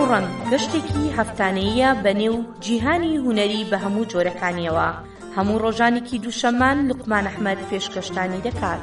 ڕەنگ گەشتێکی هەفتانەیە بەنێو جیهانی هونەری بە هەموو جۆرەکانیەوە. هەموو ڕۆژانێکی دووشەممان لوقمان ئەحمەد پێشکەشتانی دەکات.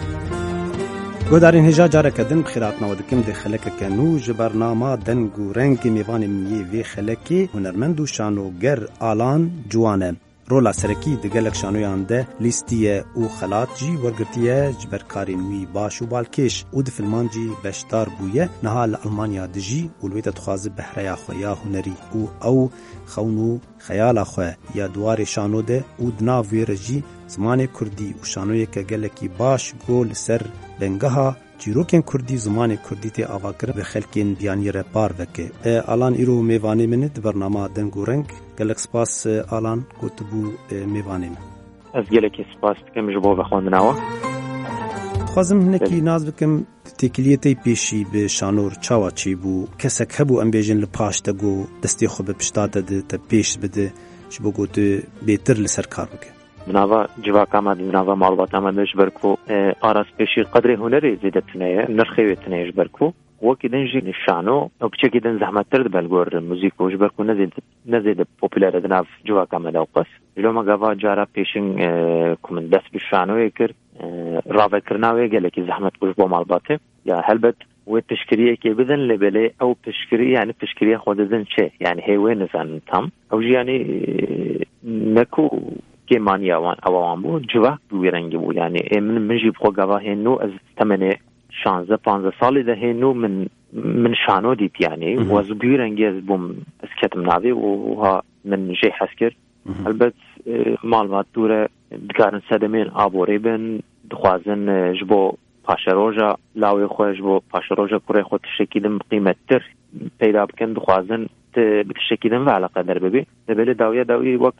گۆدارین هێژا جارێکە دن بخیراتنەوە دکم دێ خەلەکەکە نو ji بەرنامە دەنگ و ڕەنگی میوانê min yê vê xelekê hunermend û şanoger alan ciwan e. Rola serekî di gelek şanoyan de lîstiye û xelat jî wergirtiye ji ber karên wî baş û balkêş û di filman jî beşdar bûye. Niha li Almanya dijî û li wê de dixwaze behreya xwe ya hunerî û ew xewn û xeyala xwe ya duwarê şano de û di nav wê re jî zimanê Kurdî û şanoyeke gelekî baş got li ser bengeha çîrokên Kurdî zimanê Kurdî tê avakirin ve xelkên biyanî re par veke. Alan îro mêvanê min di bernama deng û reng. Gelek spas Alan got bû mêvanê min. Ez gelekî spas dikim ji bo vexwendinawa. Dixwazim hinekî naz bikim têkiliyetê pêşî bi şanor çawa çêbû. Kesek hebû em bêjin li paş te got destê xwe bi pişta te di te pêş bide ji bo got bêtir li ser kar bike. Minava civaka me minava malbata me ji ber ku aras pêşî qedrê hunerê zêde tuneye nirxê wê tuneye ji ber ku wekî din jî nîşano ew piçekî din zehmettir dibel gor muzîk û ji ber ku nezêde popüler di nav civaka me de qes ji me gava cara pêşîn ku min dest bi şanoyê kir ravekirina wê gelekî zehmet bû ji bo malbatê ya helbet wê piştgiriyekê bidin lê belê ew piştgirî yani piştgiriya xwe didin çê yani hê wê nizanin tam ew jî yanî neku kêmaniya wan ewan bû civak bû wê rengî bû yani min jî xwe gava hênû ez temenê 16-15 salê de hênû min şano dît yani wez bû rengî ez bûm ez ketim navê û ha min jê hes kir helbet malbat dûre dikarin sedemên aborê bin dixwazin ji bo paşeroja lawê xwe ji bo paşeroja kurê xwe tiştekî din qîmettir peyda bikin dixwazin bi tiştekî din ve eleqedar bibê dibêle dawiya dawî wek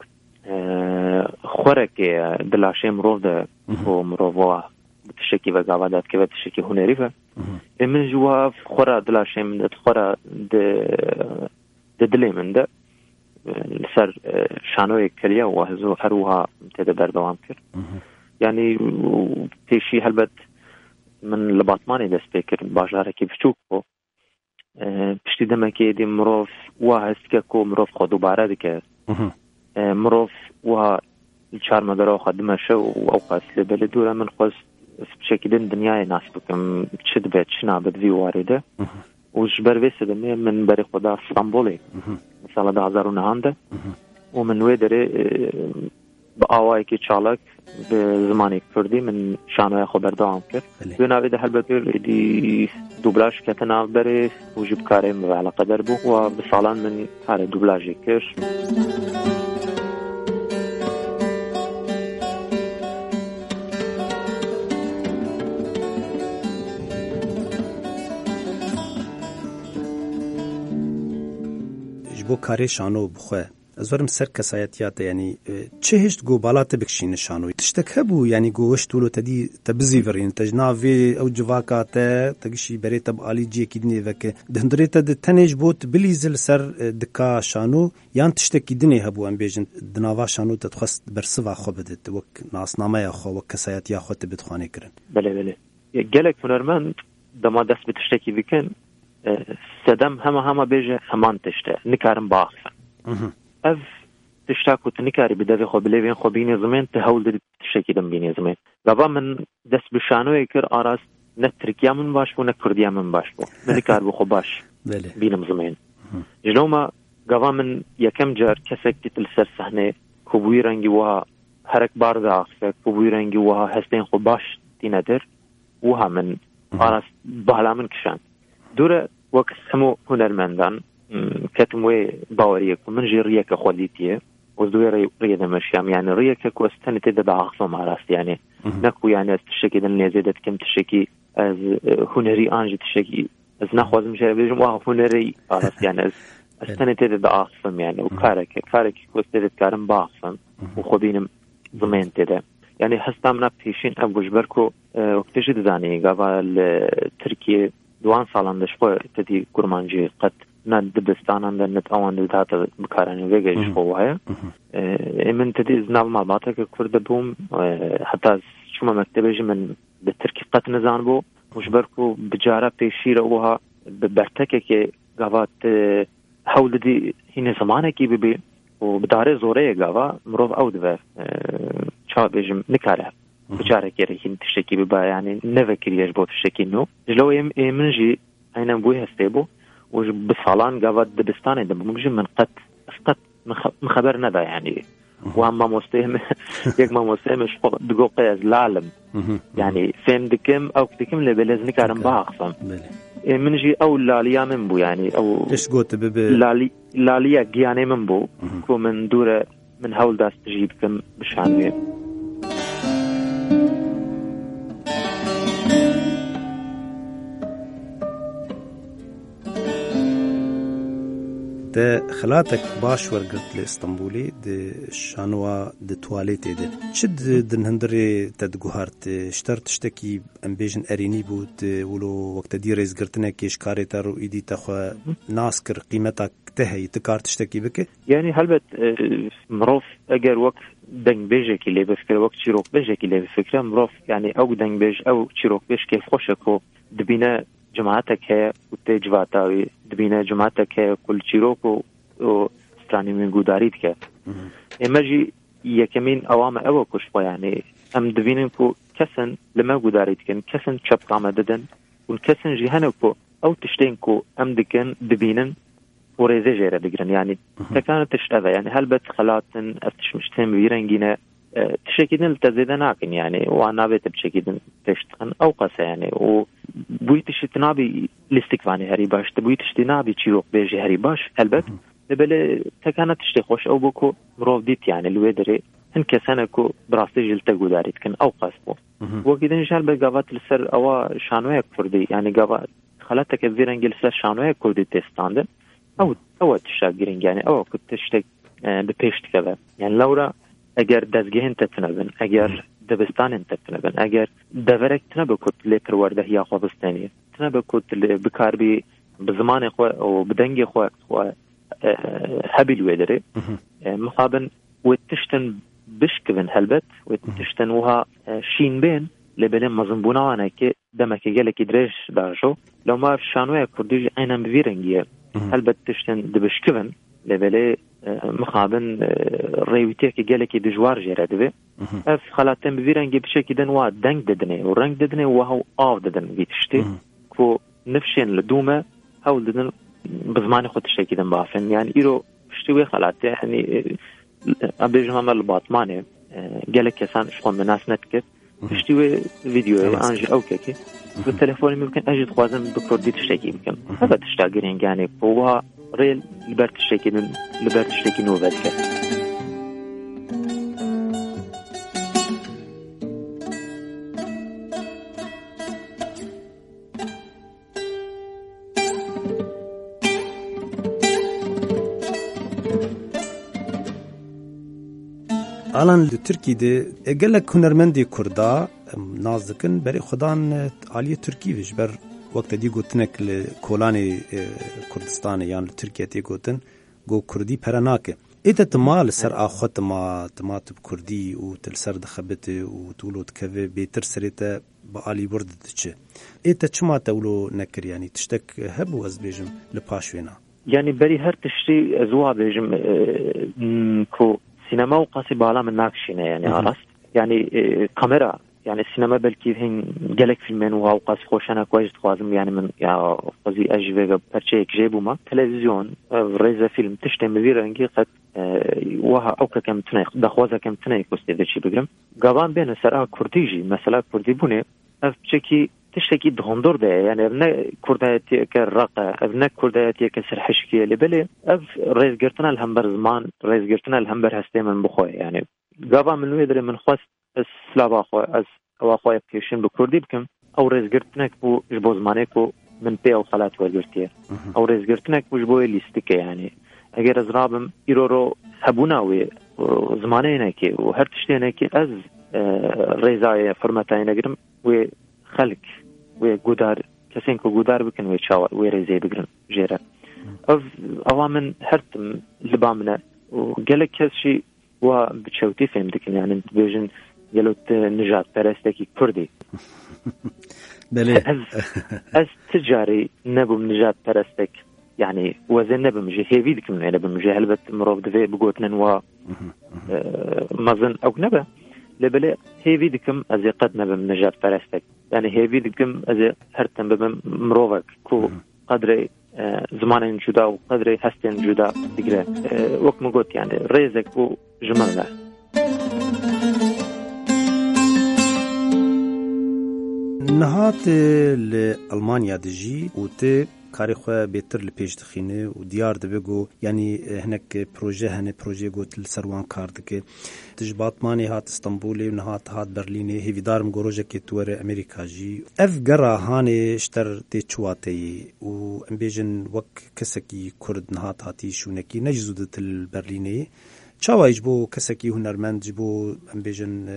xwerekê di laşê mirov de û mirova tiştekî vegava derdikeve tiştekî hunerî ve min ji wa xwera di laşê min de xwera di dilê min de li ser şanoyê kiriye û hezû her wiha têde berdewam kir yani pêşî helbet min li Batmanê dest pê kir bajarekî biçûk bû piştî demekê êdî mirov wa hest dike ku mirov xwe dubare dike mirov wiha çarmedara xwe dimeşe û ew qas lê belê dûre min xwest piçekî din dinyayê nas bikim çi dibe çi nabe di vî warê de û ji ber vê sedemê min berê xwe da Stenbolê sala 2009 de û min wê derê bi awayekî çalak bi zimanê Kurdî min şanoya xwe berdewam kir wê navê de helbet êdî dublaj ketin nav berê û jî bi karê min ve eleqedar bû wa bi salan min karê dublajê kir. بۆ karê şano bixwe ez werim ser kesayetiya te yanî çi hişt got bala te bikişîne şanoyê tiştek hebû yanî got weş tûlo te dî te bizîvirîn te ji navê ew civaka te te gişî berê te bi alîciyekî dinê veke di hundirê te di tenê ji bo tu bilîzî li ser dika şano yan tiştekî dinê hebû em bêjin di nava şano te dixwest bersiva xwe bide te wek nasnameya xwe wek kesayetiya xwe te bi dixwanê kirin belê gelek hunermend dema dest bi tiştekî bikin sedem hema bêje heman tişte nikarin baxin ev tişta ku tu nikarî bi devê xwe bilêvên xwe bînî zimên tu hewl didî tiştekî din bînî zimên gava min dest bi şanoyê kir aras ne Tirkiya min baş bû ne Kurdiya min baş bû min nikar bû xwe baş bînim zimên ji noma gava min yekem car kesek dît li ser sehnê ku bûyî rengî wiha herek bar diaxife ku bûyî rengî wiha hestên xwe baş tîne dir wiha min aras bala min kişand dûre wek hemû hunermendan ketim wê baweriyê ku min jî riyeke xwe dîtiye û ez wê riyê de meşiyam yani riyeke ku ez tenê tê de diaxivim arast yani ne ku yani ez tiştekî din lêzê de dikim tiştekî ez hunerî an jî tiştekî ez naxwazim jê bêjim wa hunerî arast yani ez tenê tê de diaxivim yani û karekî ku ez tê de dikarim biaxivim û xwe bînim zimên tê de yani hesta min a pêşîn ev ji ber ku wek tu jî dizanî gava li Tirkiye دوان سالان دشخوا تدی گرمانجی قد نه دبستانان در نت آوان دهات بکارانی ویگش خواهی من تدی زناب مالباته که کرد بوم حتی شما مکتبی من به ترکی قد نزان بو مجبر کو بجاره پیشی روها به برتکه که گوات حول دي هنا زمانه كي ببي وبداري زورية قاوا مروف أو دفا شاب بيجم نكاره بجاره كيري هين تشتكي ببا يعني نفكر يجبو تشتكي إنه جلو منجي أين بوي هستيبو وبصالان قاوا دبستاني دم مجم من قط مخبر نبا يعني وهم مستهم يك ما مستهمش دقو قياس العالم يعني فين دكم أو دكم لبلز نكارم باخصم منجي أو لاليا من بو يعني أو إيش قلت لاليا جياني من بو كو من دورة من هول داس تجيبكم بشانوية ده خلاتك باش ورقت لإسطنبولي ده شانوا ده تواليتي ده شد دن هندري تدقوهارت اشتر تشتكي امبيجن اريني بود ولو وقت دي ريز قرتنا كيش كاريتا رو ايدي تخوى ناسكر قيمتك تهي تكار تشتكي بك يعني هلبت مروف اگر وقت دنگ بيجي كي لي بفكر وقت شيروك بيجي كي لي بفكر مروف يعني او دنگ بيج او شيروك بيج كيف خوشكو دبينا جماعتك هي وتجواتاوي دبينا جماعتك هي كل شيروكو وستاني من قداريتك اماجي يكمين اوام او كشفا يعني ام دبينكو كسن لما قداريتك كسن شب قامة ددن ونكسن جهنكو او تشتينكو ام دكن دبينن وريزي جيرا دقرن يعني تكانت تشتغل يعني هل خلاتن افتش مشتهم بيرنجينا تشكيدن التزيدن عاكن يعني وانا بيت بشكيدن تشتغن او قاسة يعني وبويتش تنابي الاستكفاني هاري باش تبويتش تنابي تشيروك بيجي هاري باش هلبت لبلا تكانت تشتخوش او بوكو مروف ديت يعني الويدري هنك سنكو براستي جلتقو داريت كن او قاسبو وكيدن جال بقاوات لسر او شانوية كردي يعني قاوات خلاتك بيرنجي لسر شانوية كردي تستاندن او تشتاقرين يعني او كنت تشتاق بپیشت كذا يعني لورا اگر دزگهن تتنبن اگر دبستان تتنبن اگر دورك تنبكت لتر ورده يا خوبستاني تنبكت بكاربي بزمان خو او بدنگ خو هبل ويدري مقابن وتشتن بشكبن هلبت وتشتن وها شين بين لبلن مزنبونا انا كي دمك جالك دريش داجو لو ما شانوي كردي اينم بيرنجي هلبت تشتن دبشكبن لبلي مخابن ريوتيك جالك دجوار جرادبه اف خلاتن بيرنجي بشكدن وا دنگ ددني ورنگ ددني وهو اف ددن بيتشتي كو نفشين لدومه هول ددن بزمان خود تشكدن بافن يعني ايرو شتوي خلات يعني ابيجهم الباطمانه جالك كسان شلون مناس نتكت تشتوي فيديو انج او كيكي بالتليفون ممكن اجد خوازم بكردي تشتكي يمكن هذا تشتاقين يعني هو ريل لبرت الشيكي نوفاتك الان لتركي دي قال لك هنرمندي كردا نازكن بري خدان عالية تركي بجبر وقت دي قلتنك لكولاني كردستان يعني تركيا تي قلتن قو كردي برناكي إذا تمال سر آخوت ما تماتب كردي وتلسر دخبته وتولو تكفي بيتر سريتا بآلي برد دتشه إذا چما تولو نكر يعني تشتك هبو از بيجم لباشوينا يعني بري هر تشتي ازوها بيجم كو سينما وقاسي بالا من ناكشينه يعني عرست يعني كاميرا يعني السينما بلكي هن جالك فيلمين وقاسي خوشانا كويس تخوازم يعني من يا قصدي اجيبه برشيك جيبو ما تلفزيون ريزا فيلم تشتم بيرنجي قد وها اوكا كم تنيق دخوازا كم تنيق وستيدشي بجرم قابان بين سرا كرديجي مثلا كردي بوني اف بشكي تشتكي دهندور ده يعني ابنا كردايتي كالرقة ابنا كردايتي كسرحشكية لبلي اف رئيس قرتنا الهمبر زمان رئيس قرتنا الهمبر هستي من بخوي يعني قابان من ويدري من خواست السلابا أخوي أو أخوي بكيشين بكردي بكم أو رئيس قرتناك بو جبو زمانيكو من بي أو خلات والقرتير أو رئيس قرتناك بو جبو ليستيكي يعني أجر أزرابم إيرورو هبوناوي زمانيناكي وهرتشتيناكي أز رئيسايا فرمتاين أجرم وخلق وقدار كسينكو قدار بكن ويتشاور ويريزي بقرن جيرا أوامن هرتم لبامنا وقالك كسشي وبتشوتي فهمتك يعني انت بيجن قالوا نجات برستكي كردي بلي از تجاري نبو نجات برستك يعني وزن بمجي هي فيدك من أنا بمجي هلبت مروف دفي بقوتنا و مازن أو نبا لبلا هي فيدكم أزي قد نبا من نجار فرستك يعني هي فيدكم أزي هرتن بمروفك كو قدري زمان جدا وقدري هستن جدا دقرا وقت ما قلت يعني ريزك وجمالنا نهات لألمانيا دجي وتي کاری خو بهتر لپیش دخینه و دیار دبگو یعنی هنک پروژه هنه پروژه گوت لسروان کار دکه تجباتمانی هات استانبول و نهات هات برلین هیویدارم گروجه که توره امریکا جی اف گرا هانه شتر تی چواتی و امبیجن وک کسکی کرد نهات هاتی شونکی نجزودت البرلینی چاوا يجبو كسكي هنرمند جبو امبيجن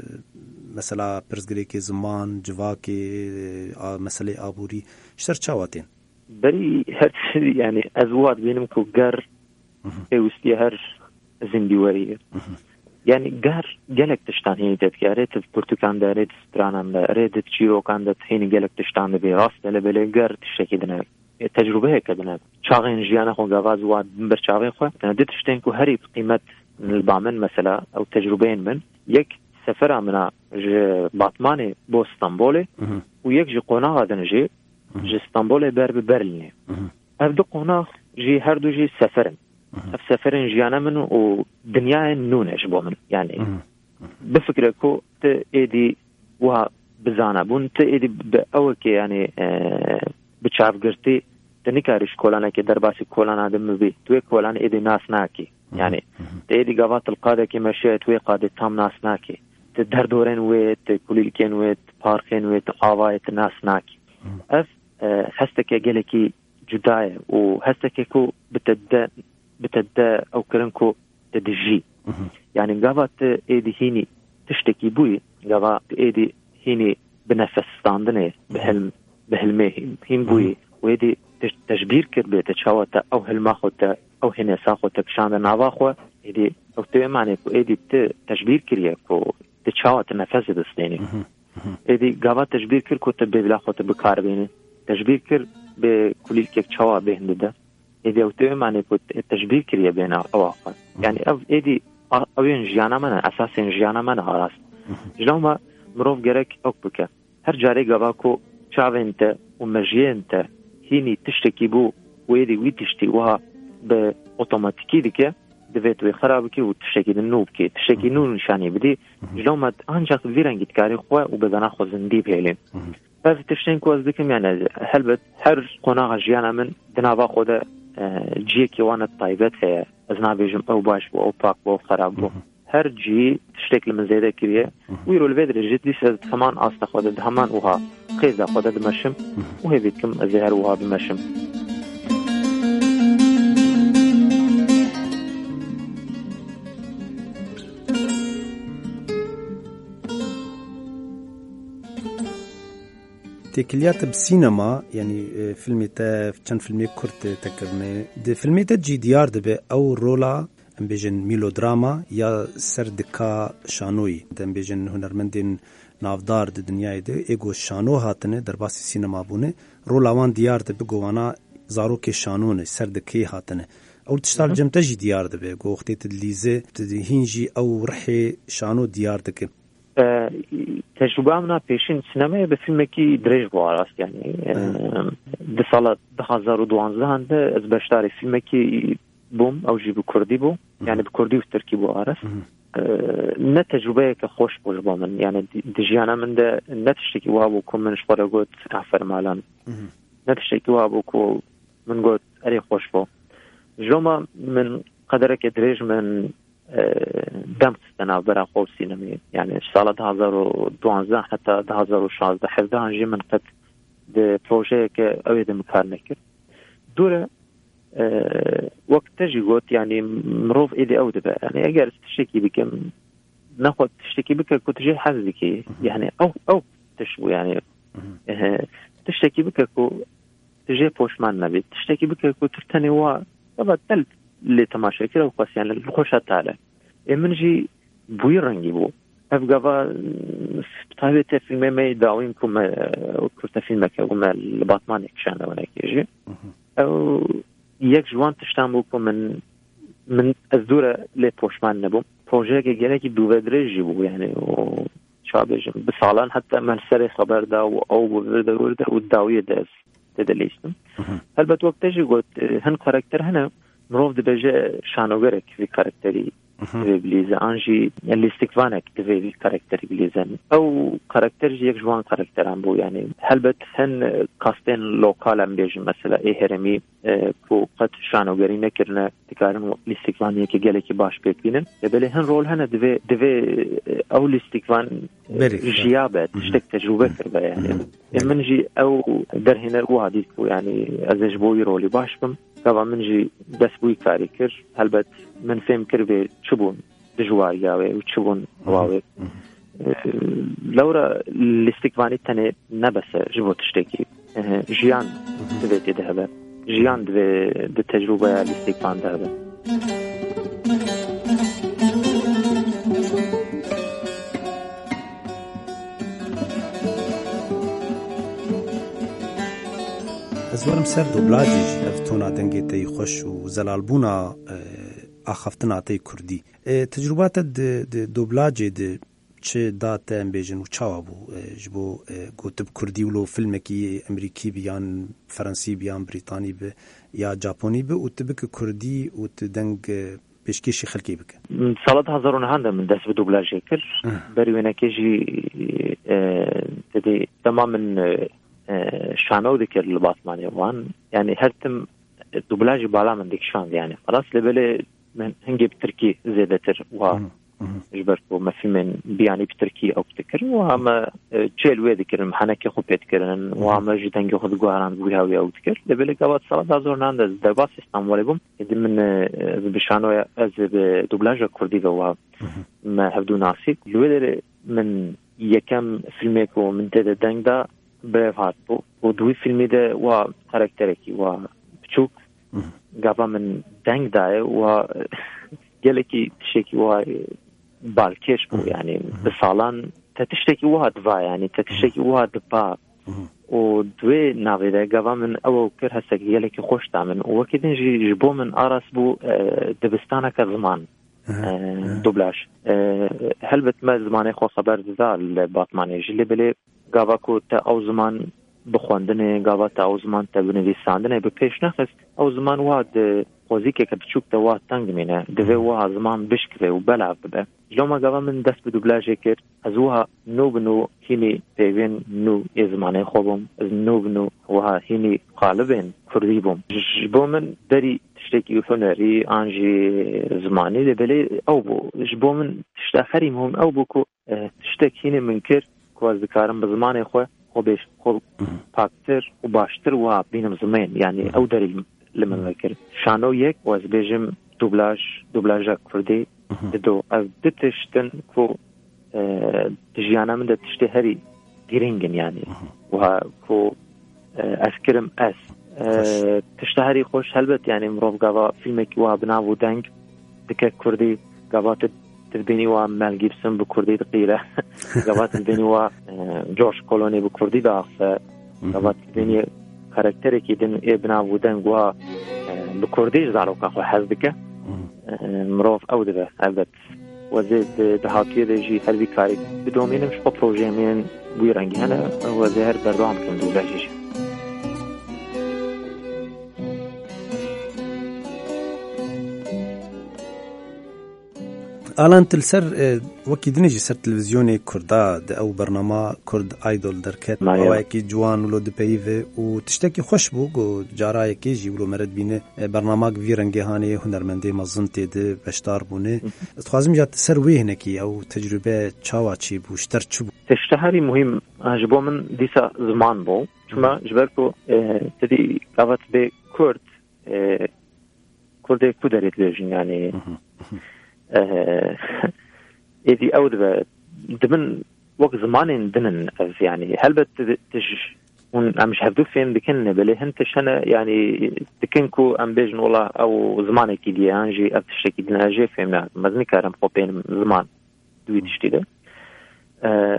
مثلا برزگريكي زمان جواكي مسألة آبوري شتر چاواتين بري هر يعني ازوات بينم كو قر اوستي هر زنديوري يعني قر قالك تشتان هي تذكارات البرتقال داريت سترانان داريت تشيرو كاندت هين قالك تشتان براست لبل قر تشكي دنا تجربه هيك دنا شاغين جيانا خو غاز واد بر شاغين خو دت تشتين كو هري قيمه البامن مثلا او تجربين من يك سفر منا باطماني بو اسطنبول ويك جي قناغ دنجي جي اسطنبول برلين ابدو قناغ جي هردو جي سفرن سفرن جيانا من ودنيا نونش بو من يعني بفكركو تيدي وها بزانا بون تيدي باوك يعني بچاف گرتی تنیکارش کولانا که در باسی کولانا دم بی توی کولان ایدی ناس ناکی يعني تيدي قوات القادة كما شئت وقادة تام ناس ناكي تدهر دورين ويت كوليكين ويت باركين ويت آوايت ناس ناكي اف هستك يجلكي جداية وهستك كو بتد او كرنكو تدجي يعني قوات ايدي هيني تشتكي بوي قوات ايدي هيني بنفس ستاندني بهلمه هين بوي ويدي تجبير كربي تشاوتا او هلماخوتا او هنا ساخوتا كشان نواخو ايدي او تو معنی کو ايدي تجبير كريا كو تشاوتا نفس دستيني ايدي غاوا تجبير كر كو تبلا خوتا بكار بيني تجبير كر بكل كيك تشاوا بهنده ايدي او تو معنی کو تجبير كريا بينا اواخو يعني او ايدي اوين جيانا من اساس جيانا من خلاص جلوما مروف جرك او بك هر جاري غاوا كو شاوينتا ومجينتا هيني تشتكي بو ويدي ويتشتي وها بأوتوماتيكي ديكي دفيت ويخرابكي وتشتكي دنوبكي تشتكي نون نشاني بدي جلومت انجاق فيران جتكاري خوا وبدنا خو زندي بهيلين فاز تشتين كواز ديكم يعني هلبت هر قناغ جيانا من دنابا خودا جيكي وانا الطايبات هي ازنا بيجم او باش بو او باك بو خراب بو هر جي تشتكي من زيدا كريه ويرو الفيدر جيت دي سد كمان استا خودا دهمان وها قيزا خودا دمشم وهي بيتكم ازهر وها بمشم تكليات بسينما يعني فيلمي تا كان فيلمي كرت تكرني دي فيلمي تا جي ديار دبي او رولا ام بيجن ميلودراما يا سردكا شانوي دم بيجن هنرمندين نافدار د دنیای د ایگو شانو هاتنه در باسی سینما بونه رولاوان دیار د بگوانا زارو کې شانونه سردکی هاتنه او تشتال جمته جی دیار د به گوخته تدلیزه تدهینجی او رحی شانو دیار دک تجربه منا پیشین سینما به فیلم کی درج بو راست یعنی د سال 2012 هند از بشتاری فیلم کی بوم او جی بکردی بو یعنی بکردی و ترکی بو راست نه تجربه که خوش بوش با من یعنی دیجیانا من ده نه تشتکی وابو که منش برای گوت عفر مالان نه تشتکی وابو که من گوت اری خوش بو جوما من قدره که دریج من دم استنا برا خوب سینمی یعنی سال 2012 حتی 2016 حفظه جی من قد ده پروژه که اوید مکار نکر دوره وقت تجي قلت يعني مروف إيدي أو دبا يعني أجر تشتكي بك ناخد تشتكي بك كنت جاي حزك يعني أو تشبو يعني تشتكي بك كو تجي بوش مان نبي تشتكي بك كو ترتني وا طبعا تلت اللي تماشى كده وقاس يعني الخوشة تعالى من جي بوي رنجي بو أبغى طيب تفيلم ما يداوينكم كنت فيلمك وما الباطمان يكشان ولا كيجي أو یەک جوان تشتان بوو کە من ئەس دوورە لێ پۆشمان نەبووم پرۆژەیەکی گەلێکی دووبە درێژی بوو یعنی چابێژم بساڵان حتا مەلسەری خەبەردا و ئەو وردە و داویە دەست تێدەلیستم هەلبەت وەکتەژی گوت هەن کارکتەر هەنە مرۆڤ دەبێژە شانۆگەرێک وی کارکتەری دوێ بلیزە ئانژی لیستیکوانێک دوێ وی کارکتەری بلیزەن ئەو کارکتەرژی یەک جوان کارکتەران بوو یعنی هەلبەت هەن کاستێن لۆکالم بێژم مەسەلا ئێ هەرەمی کۆ قەت شانۆگەری نەکردنە دکارن لیستیکوانیەکی گەلێکی باش پێبینن دەبێ هەن ڕۆل هەنە دوێ ئەو لیستیکوان ژیا بێت شتێک تەجروبە کردبە یعنی منژی ئەو دەرهێنەر وا دیت بوو یعنی ئەزش بۆی ڕۆلی باش بم کەوا منژی دەست بووی کاری کرد هەلبەت من فێم کرد بێ چ بوون دژواریاوێ و چ بوون ڕواوێ لەورە لیستیکوانی تەنێ نەبەسە ji بۆ تشتێکی ژیان دوێت تێدا هەبێت ژیان دوێ دە تەجروبەیە لیستیکواندا هەبێت زۆرم سەر دوبلاژیش ئەف تۆنا دەنگێتەی خۆش و زەلالبوونا ئاخەفتنا تەی کوردی تجروباتە دوبلاجێ چ داتە ئەم بێژن و چاوە بوو ji بۆ گوتب کوردی ولۆ فیلمێکی ئەمریکی بیان فەرەنسی بیان بریتانی بێ یا جاپۆنی بێ و تبکە کوردی و دەنگ پێشکێشی خەلکی بکە ساڵات هەزارۆنەهاندا من دەست بە دوبلاژێ کرد بەریوێنەکێژی دەما من شانەو دەکرد لە باسمانێوان یعنی هەرتم دوبلاژی بالا من دێکشاند یعنی خلاص لەبێلێ من هەنگێ بترکی زێدەتر وا ژبەر بۆ مەفیلمێن بیانی بترکی ئەو بتکردن و ئەمە چێل وێ دەکردن حەنەکە خۆ پێتکردن و ئەمەژی دەنگی خۆ گواران بووی هاوی ئەو دکرد لەبێلێ گاوات ساڵەتا زۆر نان دەرباس ئێستانبوڵێ بووم من بشانۆیە ئەز دوبلاژە کوردی بەوە هەفتوو ناسیک لێ دەرێ من یەکەم فیلمێک و من تێدە دەنگدا برێڤ هات بوو و دوی فیلمیدا وا کارکتەرێکی وا بچووک گاوا من دەنگدایە و گەلێکی تشتێکی وای بالکێش بوو یعنی بە ساڵان تە تشتێکی وا دوا یعنی تە تشتێکی وا دپا و دوێ ناوێدا گاوا من ئەوە کرد هەستێک گەلێکی خۆشتا من وەکی دنجی بۆ من ئاراس بوو دەبستانەکە زمان دوبلاژ هەلبەت مە زمانەی خۆ خەبەر ددا لە باتمانێژی لێ بلێ گاوا کو تا ئەو زمان بخواندنێ گاوا تا ئەو زمان تا بنویساندنێ بە پێش نەخست ئەو زمان وا قۆزیکێکە بچووکتە وا تەنگمێنە دەوێ وا زمان بشکرێ و بەلاو ببە لۆمە گاوا من دەست بە دوبلاژێ کرد ئەز وها نو بن و هینی پێوێن نو ێ زمانەی خۆ بووم نو بن و وها هینی قالبێن کوردی بووم بۆ من دەری تشتێکی هونەری ئانژی زمانی لەبێلێ ئەو بوو بۆ من تشتا خەری مهم ئەو بوو کە تشتێک هینێ من کرد کواز دکارم بە زمانی خۆ خۆبێش خۆ پاکتر و باشتر و بینم زمین یعنی ئەو دەری لە من کرد شانۆ یەک واز بێژم دوبلاژە کوردی دۆ ئەو دتشتن کۆ ژیانە من دە تشتێ هەری گرنگن یعنی و کۆ ئەسکرم ئەس تشتە هەری خۆش هەلبەت یعنی مرۆڤ گاوا فیلمێکی وا بناو و دەنگ دکە کوردی گاواتە تبینی وا مل گیبسن بە کوردی دقیرە گاوات تبینی وا جۆرج کۆلۆنی بە کوردی داخە گاوات تبینی کارکتەرێکی دن ئێ بناو دەنگ وا بە کوردیش زارۆکە خۆ حەز بکە مرۆڤ ئەو دەبێ هەلبەت وەزێ دەهاتویە دەژی هەروی کاری بدۆمێنم شپە پرۆژێمێن بووی ڕەنگی هەنە وەزێ هەر بەردەوام بکەم دووبلاژیش ئالان تلسەر وەکی دنێژی سەر تەلەڤیزیۆنێ کووردا ئەو بەرنامە کورد ئایدۆل دەرکەت ئەوەیەکی جوان ولۆ دپەیڤێ و تشتێکی خۆش بوو گۆ جارایەکێژی ولۆ مەرەت بینێ بەرناماک ڤی ڕەنگەهانێ هونەرمەندێ مەزن تێدە بەشدار بوونێ دەخوازم جات سەر وێ هەنێکی ئەو تەجروبە چاوا چی بوو شتەر چ بوو تشتە هەری مهم ji بۆ من دیسا زمان بوو چما ji ber ku tedî gavat bê Kurdê ku derê dibêjin yanî êdî ew dibe dibin wek zimanên dinin ev yanî helbet tij hûn em ji hevdû fêm dikin nebelê hin tiş hene yanî dikin ku em bêjin wala ew zimanekî diye yan jî ev tiştekî din jê fêm nakim ez nikarim xwe pênim ziman duî tiştî de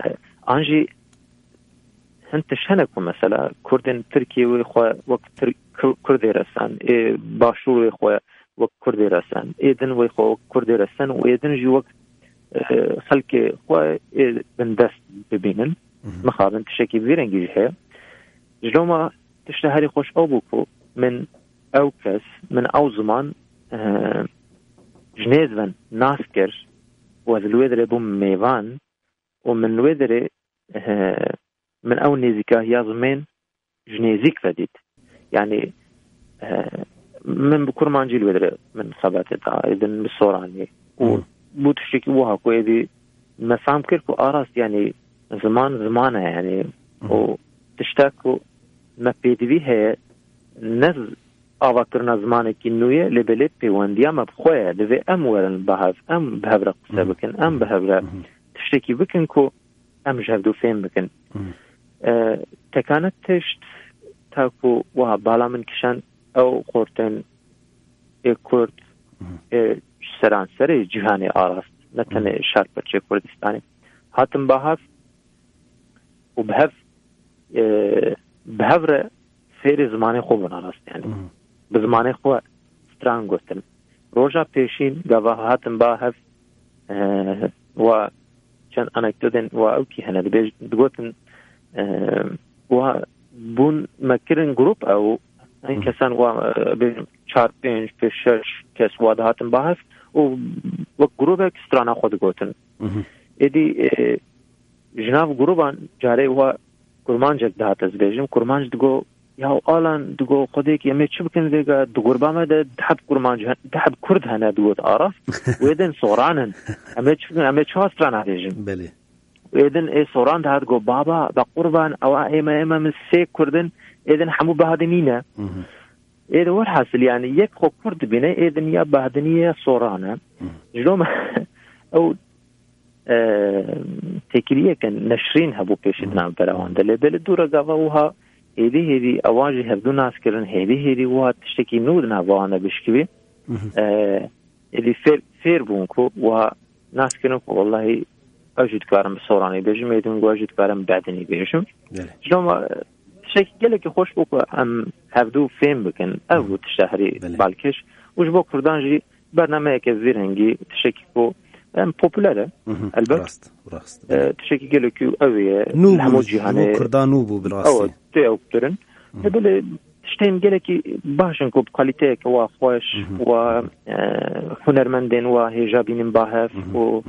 an jî hin tiş hene ku mesela Kurdên Tirkiyê wê xwe wek کوردی رسن باشور خو وک کوردی رسن ایدن وی خو کوردی رسن و ایدن جی وک خلک خو بندست ببینن مخابن تشکی ویرنگی هه جلوما تشتهری خوش او بوكو من او كس من او زمان جنيزن ناسكر وذلويدري بوم ميوان ومن لويدري من او نيزيكا يازمين جنيزيك فديد يعني من بكرمانجي لويدري من خبات اذن بالصوراني وبو تشتكي وها كويدي مسام كيركو اراس يعني زمانه يعني وتشتاكو ما بيدوي هي نز آواکرنا زمانه کی نویه لبله پیوندیا مبخواه دوی ورن بهاف بهاف رقصه بکن بهاف تشتکی بکن کو جهدو فهم بکن تکانت تشت تاکو و بالا من کشن او خورتن کورد سران سر جهانی آراست نتنه شرق بچه کردستانی هاتم بهاف و بهاف فیر زمانه خوب ناراست یعنی به زمانه خوب ستران گوستن روژا پیشین گواهاتم با هف و چند انکدودن و اوکی هنه دگوتن و بون مکرن گروپ او این کسان و بین 4-5-6 کس وادهاتم با هف و گروپ اک سترانه خود گوتن ایدی جناب گروبان جاره و کرمانج دهات از بیجم کرمانج دگو یا آلان دگو خودی که امی چی بکن دیگه دگربا ما ده دحب کرمانج دحب کرد هنه دگوت عرف ویدن سورانن امی چی بکن امی چه استران بیجم بله ویدن ای سوران ده دگو بابا با قربان او ایما من سی کردن ایدن همو بهادنینه ایدن ور حاصل یعنی یک خو کرد بینه ایدن یا بهادنیه سورانه جلوم او تکریه کن نشرین هبو پیشید نام براونده لبل دورا گاوها هیدی اواجی هفدو ناس کرن هیدی وها تشتکی نود نوانا بشکوی هیدی فیر بونکو وها ناس کرن والله اجد کارم سورانی بیجم ایدون گو اجد کارم بعدنی بیجم جلوم تشتکی گله که خوش بکو ام هفدو فیم بکن او تشتهری بالکش وش بو کردان جی برنامه که زیرنگی تشتکی کو popüler elbet. Teşekkür geliyor ki öyle همو جهانی کردانو بو براستی. Evet, teoktörün. Böyle işteyim geliyor ki başın kop kalite ki ve خوش و هنرمندین و هجابین باهف و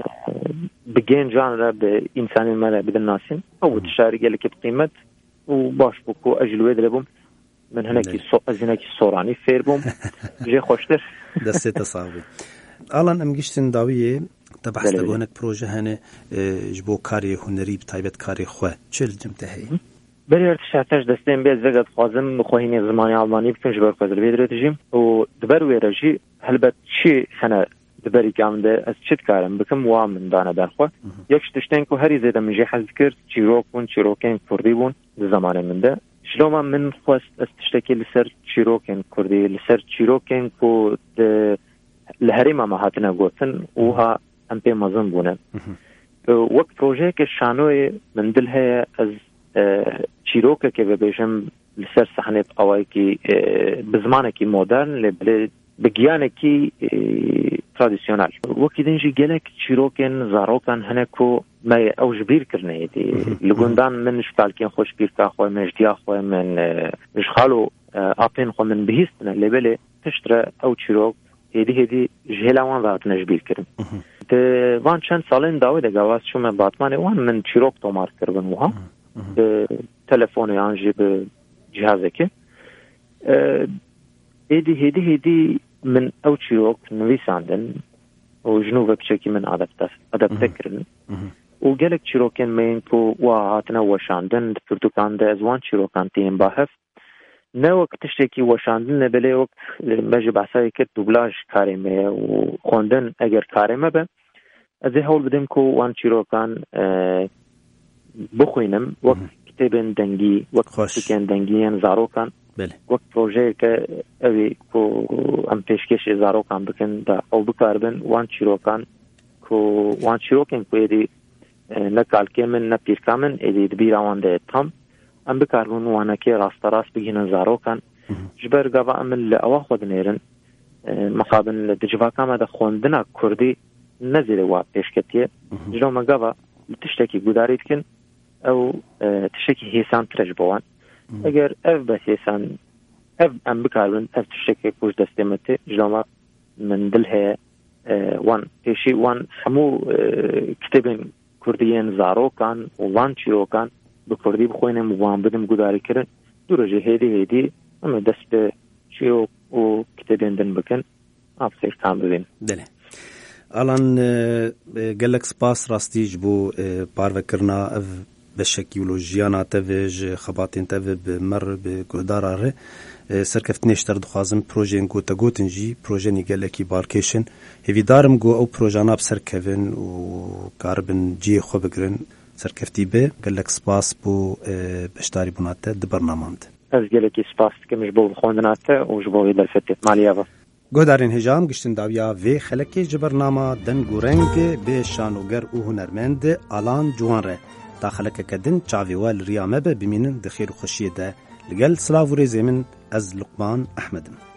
بگین جانرا به انسانی ماله بدن ناسین. او تشاری گلیو که قیمت و باش بکو اجلوه دربم. من هناکی سورانی فیر بوم. جه خوشتر. دسته تصاوی. الان ام گشتن داویه تبحث دگونک پروژه هنه جبو کاری هنری بتایبت کاری خواه چه لجمته هی؟ بری ارتشاتش دستیم بیاد وقت خوازم بخواهینی زمانی آلمانی بکن جبار کازر بیدره تجیم و دبر ویراجی هلبت چی خنه دبری کامده از چید کارم بکم وام من دانه درخواه یکش تشتین که هری زیده من جی حزد کرد چیروکین کردی بون زمان من ده شلوما من خواست از تشتکی لسر چیروکین کردی لسر چیروکین که لهريما ما هاتنا قوتن وها ام بي مزن بونا وقت بروجيك الشانوي من دلها از چیروکه که ببیشم لسر صحنه قوايكي بزمانكي مودرن بگيانكي تراديسيونال وكي دنجي گلك چیروكن زاروكن هنكو ما اوج بير کرنه دي لگوندان من شتالكين خوش بير کا خو مجديا خو من مشخالو اپين خو من بهيستنا لبله تشترى او چیروک هدی جهلوان وقت نجبیل کردم. ده وان چند سالین داوی دگاواز شما باتمانه وان من چیروک تومار کردم وها. تلفن یانجی به جهازه که. هدی من او چیروک نویساندن و جنوب بچکی من عادت کردن. و گلک چیروکن من کو واتنا وشاندن پرتوکان ده از وان چیروکان تیم باهف. نه وقت تشتکی وشاندن نبله وقت مجه بحثایی که دوبلاژ کاریمه و خوندن اگر کاریمه به از هول بدم که وان چیروکان بخوینم وقت کتابن دنگی وقت سکن دنگیان زاروکان وقت پروژه که اوی که ام پیشکش زاروکان بکن دا او بکاربن وان چیروکان که ایدی نکالکه من نپیرکامن ایدی دبیر آوان ده تام ام بکاربون وانا که راست بگینن زاروکان جبر قابا أمل أواخد نيرن مقابل دجفاكا ما دخوندنا كردي نزل واب بيشكتية جلو ما قابا تشتكي قداريتكن أو تشتكي هيسان ترجبوان اگر اف بس هيسان اف ام بكارون اف تشتكي كوش دستمتي جلو ما من دلها وان تشي وان همو كتبين كرديين زارو كان وان چيو كان بكردي بخوينم وان بدم قداري كرن درجة هيدي اما دست چيو و كتبين دن بكن افسيش كان ببين دله الان گلک سپاس راستیج بو پاروکرنا اف بشکیولوژیانا تاویج خباتین تاوی بمر بگوداراره سرکفتنیشتر دخوازم پروژین گوتا گوتنجی پروژینی گلکی بارکیشن هیوی دارم گو او پروژانا بسرکفن و کاربن جی خو بگرن سرکفتی به گلک سپاس بو بشتاری بوناته د برنامه‌اند از گلکی سپاس که مش بو خوندناته و جبو دلفته مالیاوا گودارین هجام گشتن داویا و خلکی جبرنامه دن گورنگ به شانوگر او هنرمند آلان جوانره تا خلک کدن چاویوال ریامه به بمینن دخیر و خوشیه ده لگل سلاوری زمین از لقمان احمدم